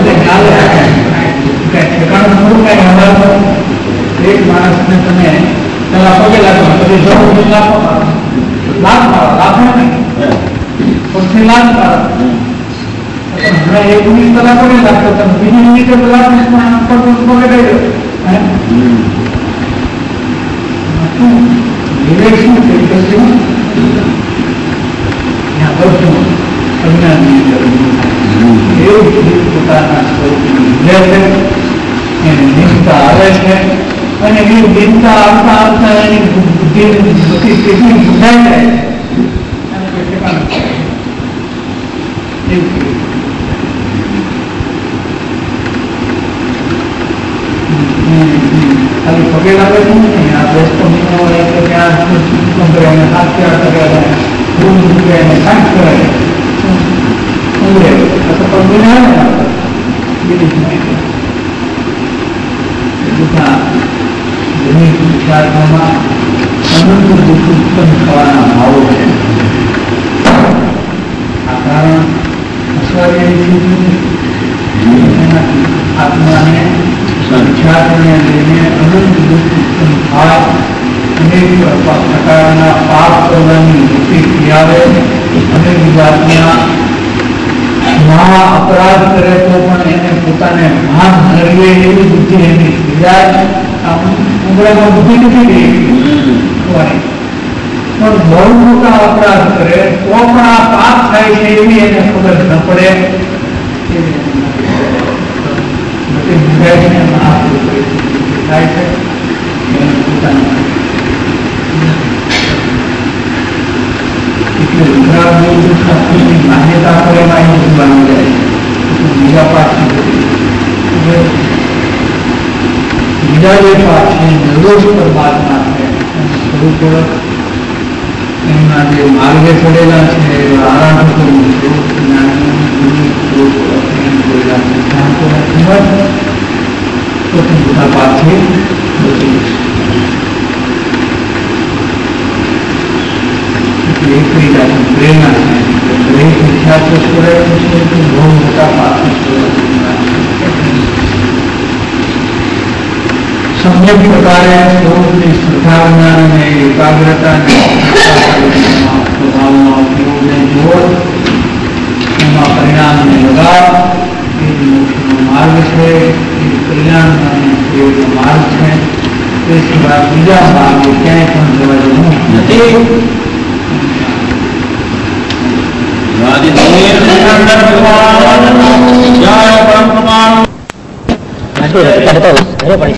ઠેકાણું થોડું કઈ હવાલો એક માણસને તમે પેલા પગે લાગો પછી જવું લાભ મારો લાભ નહીં પછી લાભ મારો હમણાં એક મિનિટ પેલા પગે લાગતો તમે બીજી મિનિટે પેલા પગે ગયો વિવેક શું છે ત્યાં બધું અજ્ઞાનની જરૂર એવું પોતાના સ્વરૂપની લે છે એને નિષ્ઠા આવે છે અને એ નિષ્ઠા આવતા આવતા એની બુદ્ધિની બધી કેટલી બુધાઈ જાય ખાલી પગે લાગે છે ને આ દોસ્તો મિત્રો હોય તો ત્યાં એને હાથિયાર કરે એને શાંત કરે ઊંઘે અથવા પગને આવે ને બધા જમીન વિચારમાં અનંત દુઃખ ઉત્પન્ન થવાના ભાવો છે આ કારણ એનાથી આત્માને વિચારને લઈને અનંત દુઃખ ઉત્પન્ન થાય અનેક પ્રકારના પાપ કરવાની વૃત્તિ આવે અનેક જાતના મહા અપરાધ કરે તો પણ એને પોતાને ભાન હરવે એવી બુદ્ધિ એની જાય ઉંગળામાં બુદ્ધિ નથી રહી પણ બહુ મોટા અપરાધ કરે તો પણ આ પાપ થાય છે એવી એને ખબર ન પડે બધી બુદ્ધાઈને થાય છે પોતાની એટલે માન્યતા પર એમાં એવું બની જાય બીજા પાઠ બીજા જે પાઠ છે નિર્દોષ પરમાત્મા છે સ્વરૂપ એમના જે માર્ગે ચડેલા છે આરાધકોનું સ્વરૂપ જ્ઞાનીઓનું સ્વરૂપ જોયેલા સિદ્ધાંતોના ખૂબ જ બધા પાઠથી બધી એક જાતની પ્રેરણા છે દરેક વિદ્યાર્થીઓ કરે છે બહુ મોટા પાઠ સમ્યક પ્રકારે સ્વરૂપની શ્રદ્ધા અને એકાગ્રતા સ્વભાવના ઉપયોગને જોડ એમાં પરિણામને લગાવ એ મોક્ષનો માર્ગ છે એ કલ્યાણ અને ઉપયોગનો માર્ગ છે તે સિવાય બીજા માર્ગે ક્યાંય પણ જવા જવું નથી ભગવાન